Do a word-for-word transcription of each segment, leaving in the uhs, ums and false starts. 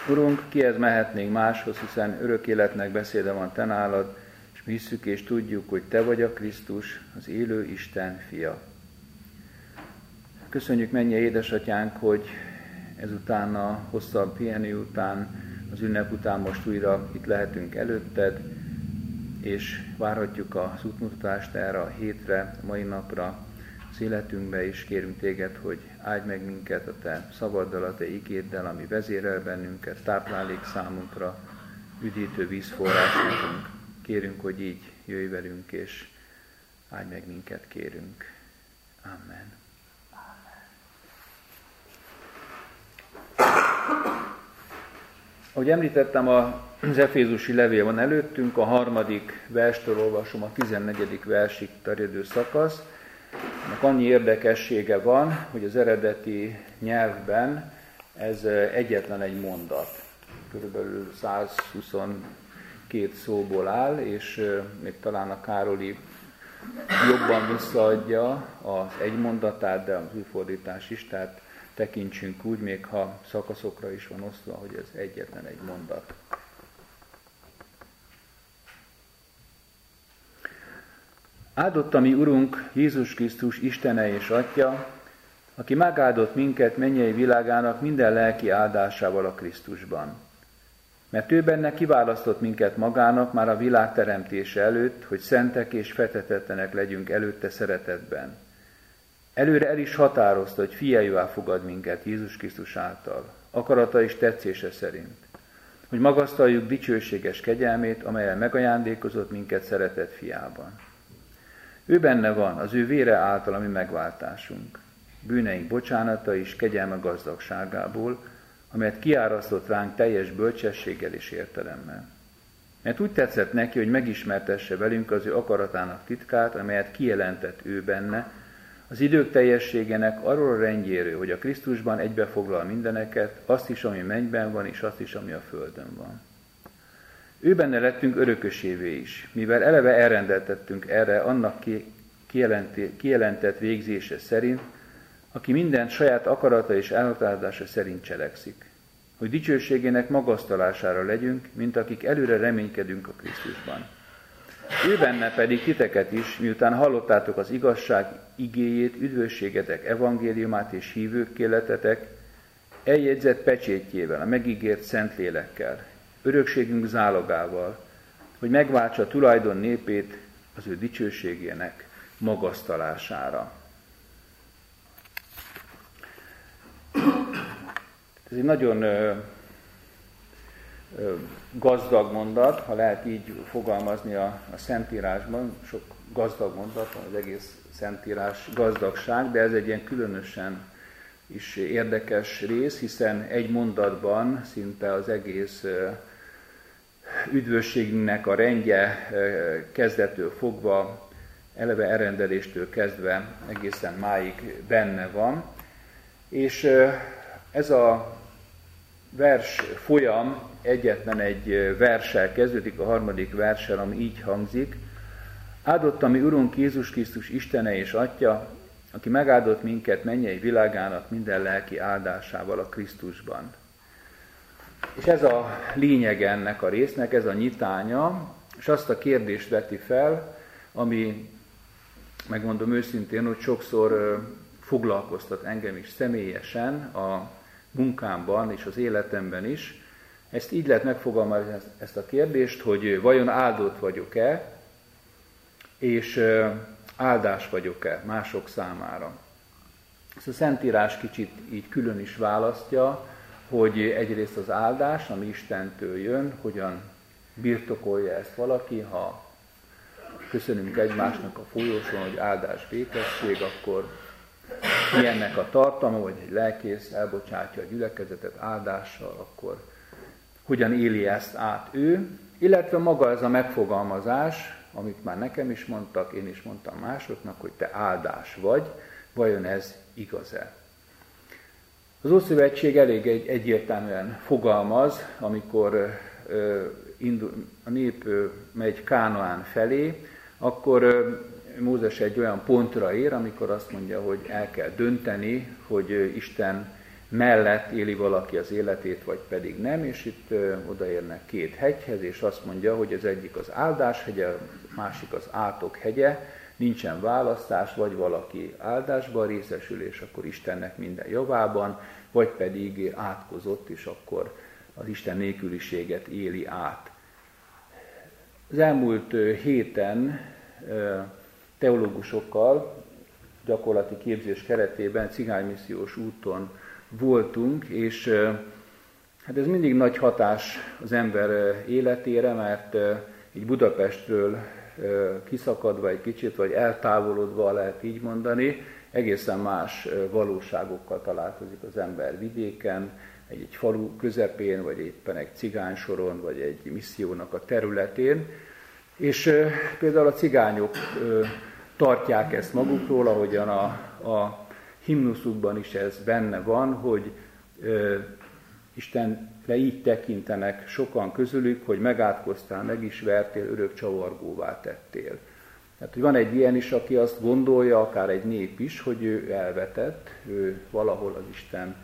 Urunk, kihez mehetnénk máshoz, hiszen örök életnek beszéde van te nálad, és mi hisszük és tudjuk, hogy te vagy a Krisztus, az élő Isten fia. Köszönjük, mennyei édesatyánk, hogy ezután a hosszabb pihenő után, az ünnep után most újra itt lehetünk előtted, és várhatjuk az útmutatást erre a hétre, a mai napra, az életünkbe, és kérünk téged, hogy áldj meg minket a te szavaddal, a te igéddel, ami vezérel bennünket, táplálék számunkra, üdítő vízforrás nekünk. Kérünk, hogy így jöjj velünk, és áldj meg minket, kérünk. Amen. Ahogy említettem, az Efézusi levél van előttünk, a harmadik verstől olvasom a tizennegyedik versig terjedő szakasz. Ennek annyi érdekessége van, hogy az eredeti nyelvben ez egyetlen egy mondat. Körülbelül százhuszonkét szóból áll, és még talán a Károli jobban visszaadja az egy mondatát, de az új fordítás is, tehát tekintsünk úgy, még ha szakaszokra is van osztva, hogy ez egyetlen egy mondat. Áldott a mi Urunk, Jézus Krisztus, Istene és Atya, aki megáldott minket mennyei világának minden lelki áldásával a Krisztusban. Mert ő benne kiválasztott minket magának már a világ teremtése előtt, hogy szentek és fethetetlenek legyünk előtte szeretetben. Előre el is határozta, hogy fiaivá fogad minket Jézus Krisztus által, akarata és tetszése szerint, hogy magasztaljuk dicsőséges kegyelmét, amellyel megajándékozott minket szeretett fiában. Ő benne van, az ő vére által a mi megváltásunk, bűneink bocsánata és kegyelme gazdagságából, amelyet kiárasztott ránk teljes bölcsességgel és értelemmel. Mert úgy tetszett neki, hogy megismertesse velünk az ő akaratának titkát, amelyet kijelentett ő benne, az idők teljességének arról a rendjéről, hogy a Krisztusban egybefoglal mindeneket, azt is, ami mennyben van, és azt is, ami a földön van. Ő benne lettünk örökösévé is, mivel eleve elrendeltettünk erre annak kijelentett végzése szerint, aki mindent saját akarata és elhatározása szerint cselekszik, hogy dicsőségének magasztalására legyünk, mint akik előre reménykedünk a Krisztusban. Ő benne pedig titeket is, miután hallottátok az igazság igéjét, üdvösségetek evangéliumát és hívőkké lettetek, eljegyzett pecsétjével, a megígért Szentlélekkel, örökségünk zálogával, hogy megváltsa tulajdon népét az ő dicsőségének magasztalására. Ez egy nagyon ö, ö, gazdag mondat, ha lehet így fogalmazni a, a Szentírásban. Sok gazdag mondat van, az egész Szentírás gazdagság, de ez egy ilyen különösen is érdekes rész, hiszen egy mondatban szinte az egész ö, üdvösségnek a rendje ö, kezdettől fogva, eleve elrendeléstől kezdve egészen máig benne van. És ö, ez a vers folyam egyetlen egy verssel kezdődik, a harmadik verssel, ami így hangzik. Áldott a mi Urunk Jézus Krisztus Istene és Atya, aki megáldott minket mennyei világának minden lelki áldásával a Krisztusban. És ez a lényeg ennek a résznek, ez a nyitánya, és azt a kérdést veti fel, ami, megmondom őszintén, hogy sokszor foglalkoztat engem is személyesen a munkámban és az életemben is. Ezt így lehet megfogalmazni, ezt a kérdést, hogy vajon áldott vagyok-e, és áldás vagyok-e mások számára. Ezt a Szentírás kicsit így külön is választja, hogy egyrészt az áldás, ami Istentől jön, hogyan birtokolja ezt valaki, ha köszönünk egymásnak a folyosón, hogy áldás, békesség, akkor ilyennek a tartalma, vagy egy lelkész elbocsátja a gyülekezetet áldással, akkor hogyan éli ezt át ő, illetve maga ez a megfogalmazás, amit már nekem is mondtak, én is mondtam másoknak, hogy te áldás vagy, vajon ez igaz-e? Az Ószövetség elég egy, egyértelműen fogalmaz, amikor ö, indul, a nép ö, megy Kánaán felé, akkor ö, Mózes egy olyan pontra ér, amikor azt mondja, hogy el kell dönteni, hogy Isten mellett éli valaki az életét, vagy pedig nem, és itt ö, odaérnek két hegyhez, és azt mondja, hogy az egyik az áldás hegye, a másik az átok hegye, nincsen választás, vagy valaki áldásban részesül, és akkor Istennek minden javában, vagy pedig átkozott, és akkor az Isten nélküliséget éli át. Az elmúlt héten teológusokkal gyakorlati képzés keretében cigánymissziós úton voltunk, és hát ez mindig nagy hatás az ember életére, mert így Budapestről kiszakadva egy kicsit, vagy eltávolodva, lehet így mondani, egészen más valóságokkal találkozik az ember vidéken, egy, egy falu közepén, vagy éppen egy cigánysoron, vagy egy missziónak a területén. És e, például a cigányok e, tartják ezt magukról, ahogyan a, a himnuszukban is ez benne van, hogy e, Istenre így tekintenek sokan közülük, hogy megátkoztál, meg is vertél, örök csavargóvá tettél. Tehát, hogy van egy ilyen is, aki azt gondolja, akár egy nép is, hogy ő elvetett, ő valahol az Isten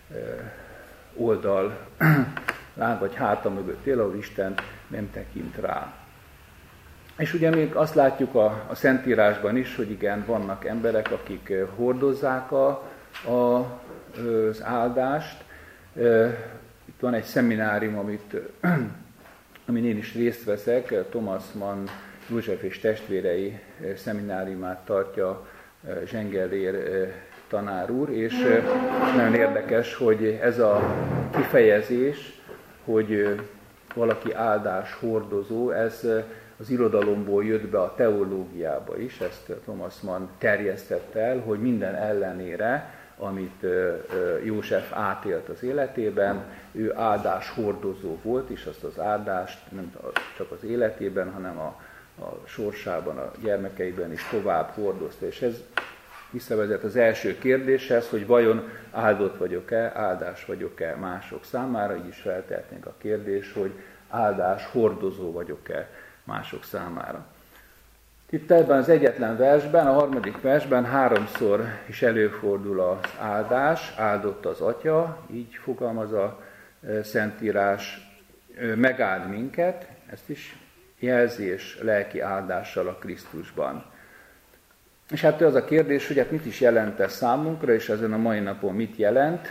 oldal, láb vagy háta mögött él, ahol Isten nem tekint rá. És ugye még azt látjuk a, a Szentírásban is, hogy igen, vannak emberek, akik hordozzák a, a, az áldást. Itt van egy szeminárium, amit, amin én is részt veszek, Thomas Mann József és testvérei szemináriumát tartja Zsengellér tanár úr, és nagyon érdekes, hogy ez a kifejezés, hogy valaki áldás hordozó, ez az irodalomból jött be a teológiába is, ezt Thomas Mann terjesztette el, hogy minden ellenére, amit József átélt az életében, ő áldás hordozó volt, és azt az áldást nem csak az életében, hanem a, a sorsában, a gyermekeiben is tovább hordozta. És ez visszavezet az első kérdéshez, hogy vajon áldott vagyok-e, áldás vagyok-e mások számára, így is feltehetnénk a kérdés, hogy áldás hordozó vagyok-e mások számára. Itt ebben az egyetlen versben, a harmadik versben háromszor is előfordul az áldás, áldott az Atya, így fogalmaz a Szentírás, megáld minket, ezt is jelzi, és lelki áldással a Krisztusban. És hát az a kérdés, hogy hát mit is jelent ez számunkra, és ezen a mai napon mit jelent.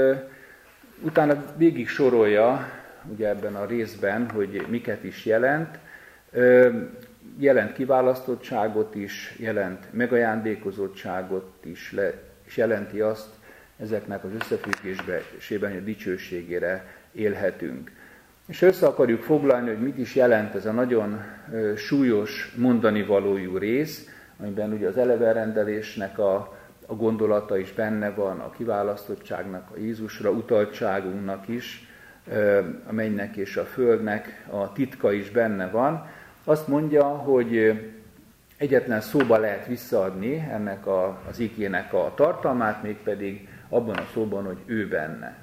Utána végig sorolja, ugye ebben a részben, hogy miket is jelent. Jelent kiválasztottságot is, jelent megajándékozottságot is, és jelenti azt ezeknek az összefüggésében, hogy a dicsőségére élhetünk. És össze akarjuk foglalni, hogy mit is jelent ez a nagyon súlyos mondani valójú rész, amiben ugye az elevenrendelésnek a, a gondolata is benne van, a kiválasztottságnak, a Jézusra utaltságunknak is, a mennynek és a földnek a titka is benne van. Azt mondja, hogy egyetlen szóba lehet visszaadni ennek a, az igének a tartalmát, mégpedig abban a szóban, hogy ő benne.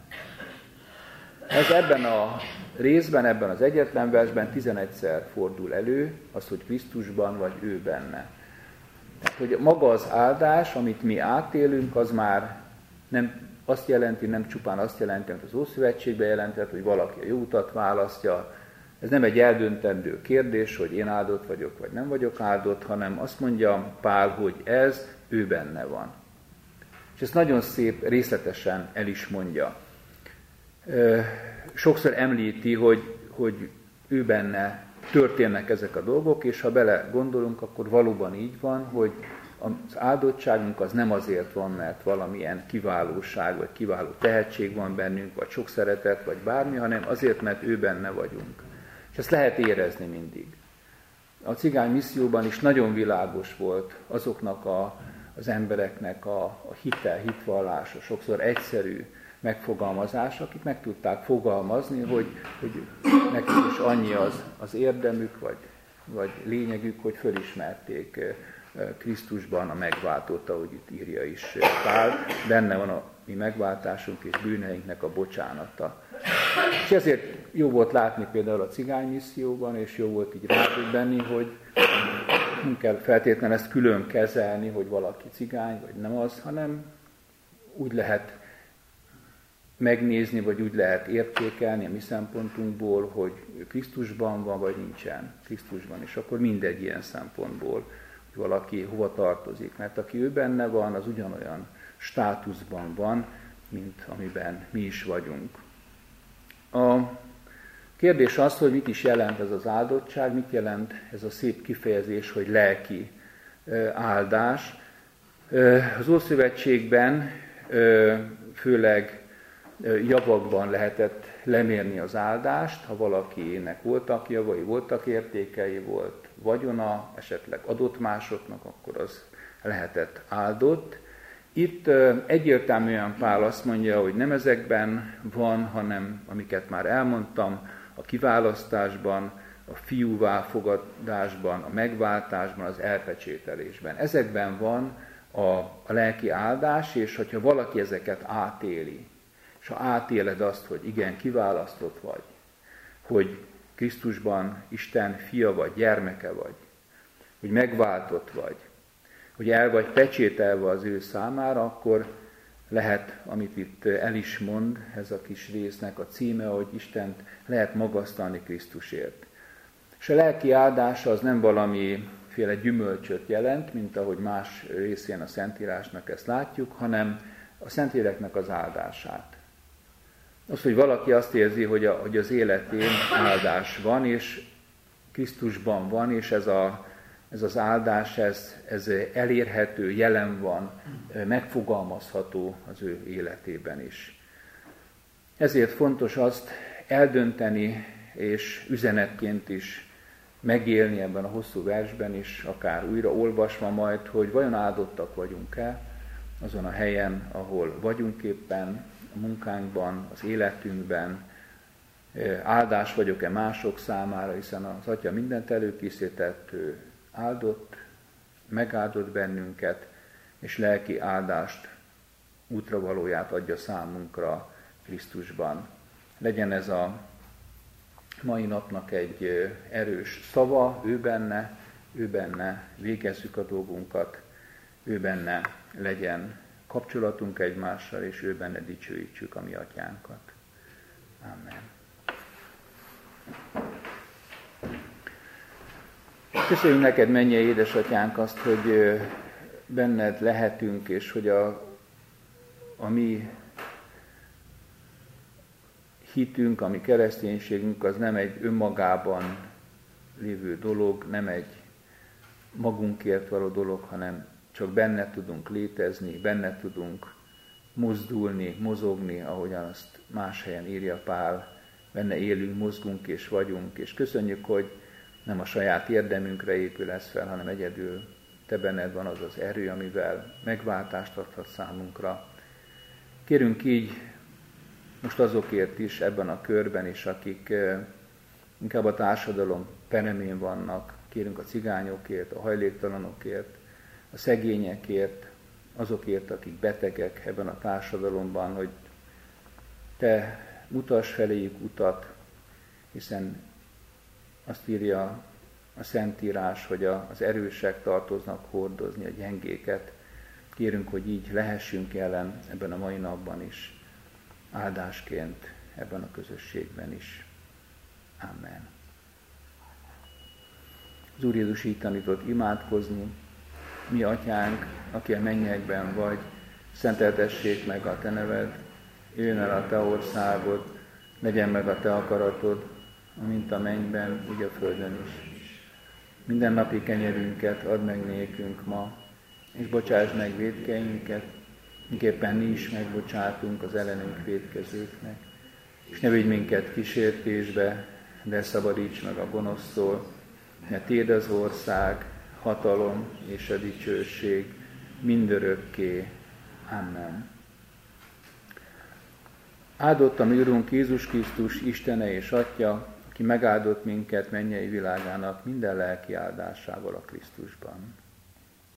Ez ebben a részben, ebben az egyetlen versben tizenegyszer fordul elő, az, hogy Krisztusban vagy ő benne. Tehát, hogy maga az áldás, amit mi átélünk, az már nem azt jelenti, nem csupán azt jelenti, amit az Ószövetségben jelentett, hogy valaki a jó utat választja. Ez nem egy eldöntendő kérdés, hogy én áldott vagyok, vagy nem vagyok áldott, hanem azt mondja Pál, hogy ez ő benne van. És ezt nagyon szép, részletesen el is mondja. Sokszor említi, hogy, hogy ő benne történnek ezek a dolgok, és ha bele gondolunk, akkor valóban így van, hogy az áldottságunk az nem azért van, mert valamilyen kiválóság, vagy kiváló tehetség van bennünk, vagy sok szeretet, vagy bármi, hanem azért, mert ő benne vagyunk. És ezt lehet érezni mindig. A cigány misszióban is nagyon világos volt azoknak a, az embereknek a, a hitel, hitvallása, sokszor egyszerű megfogalmazás, akik meg tudták fogalmazni, hogy, hogy nekik is annyi az, az érdemük, vagy, vagy lényegük, hogy fölismerték Krisztusban a megváltót, ahogy itt írja is Pál, benne van a mi megváltásunk és bűneinknek a bocsánata. És ezért jó volt látni például a cigány misszióban, és jó volt így rádöbbenni, hogy nem kell feltétlenül ezt külön kezelni, hogy valaki cigány, vagy nem az, hanem úgy lehet megnézni, vagy úgy lehet értékelni a mi szempontunkból, hogy Krisztusban van, vagy nincsen Krisztusban, és akkor mindegy ilyen szempontból, hogy valaki hova tartozik. Mert aki ő benne van, az ugyanolyan státuszban van, mint amiben mi is vagyunk. A kérdés az, hogy mit is jelent ez az áldottság, mit jelent ez a szép kifejezés, hogy lelki áldás. Az Ószövetségben főleg javakban lehetett lemérni az áldást, ha valakinek voltak javai, voltak értékei, volt vagyona, esetleg adott másoknak, akkor az lehetett áldott. Itt egyértelműen Pál azt mondja, hogy nem ezekben van, hanem amiket már elmondtam, a kiválasztásban, a fiúvá fogadásban, a megváltásban, az elpecsételésben. Ezekben van a, a lelki áldás, és hogyha valaki ezeket átéli, és ha átéled azt, hogy igen, kiválasztott vagy, hogy Krisztusban Isten fia vagy, gyermeke vagy, hogy megváltott vagy, hogy el vagy pecsételve az ő számára, akkor lehet, amit itt el is mond, ez a kis résznek a címe, hogy Istent lehet magasztalni Krisztusért. És a lelki áldása az nem valamiféle gyümölcsöt jelent, mint ahogy más részén a Szentírásnak ezt látjuk, hanem a Szentléleknek az áldását. Az, hogy valaki azt érzi, hogy, a, hogy az életén áldás van, és Krisztusban van, és ez, a, ez az áldás, ez, ez elérhető, jelen van, megfogalmazható az ő életében is. Ezért fontos azt eldönteni, és üzenetként is megélni ebben a hosszú versben is, akár újra olvasva majd, hogy vajon áldottak vagyunk-e azon a helyen, ahol vagyunk éppen, a munkánkban, az életünkben, áldás vagyok-e mások számára, hiszen az Atya mindent előkészített, ő áldott, megáldott bennünket, és lelki áldást, útravalóját adja számunkra Krisztusban. Legyen ez a mai napnak egy erős szava, ő benne, ő benne végezzük a dolgunkat, ő benne legyen kapcsolatunk egymással, és ő benne dicsőítsük a mi atyánkat. Amen. Köszönjük neked, mennyei édesatyánk, azt, hogy benned lehetünk, és hogy a, a mi hitünk, a mi kereszténységünk az nem egy önmagában lévő dolog, nem egy magunkért való dolog, hanem csak benne tudunk létezni, benne tudunk mozdulni, mozogni, ahogyan azt más helyen írja Pál, benne élünk, mozgunk és vagyunk, és köszönjük, hogy nem a saját érdemünkre épül ez fel, hanem egyedül te benned van az az erő, amivel megváltást adhat számunkra. Kérünk így most azokért is ebben a körben is, akik inkább a társadalom peremén vannak, kérünk a cigányokért, a hajléktalanokért, a szegényekért, azokért, akik betegek ebben a társadalomban, hogy te mutass feléjük utat, hiszen azt írja a Szentírás, hogy az erősek tartoznak hordozni a gyengéket. Kérünk, hogy így lehessünk jelen ebben a mai napban is, áldásként ebben a közösségben is. Amen. Az Úr Jézus így tanított imádkozni. Mi atyánk, aki a mennyekben vagy, szenteltessék meg a te neved, jöjjön el a te országod, legyen meg a te akaratod, mint a mennyben, úgy a földön is. Minden napi kenyerünket add meg nékünk ma, és bocsáss meg vétkeinket, miképpen mi is megbocsátunk az ellenünk vétkezőknek. És ne vigy minket kísértésbe, de szabadíts meg a gonosztól, mert tiéd az ország, hatalom és a dicsőség mindörökké. Amen. Áldott a mi Urunk Jézus Krisztus, Istene és Atya, aki megáldott minket mennyei világának minden lelki áldásával a Krisztusban.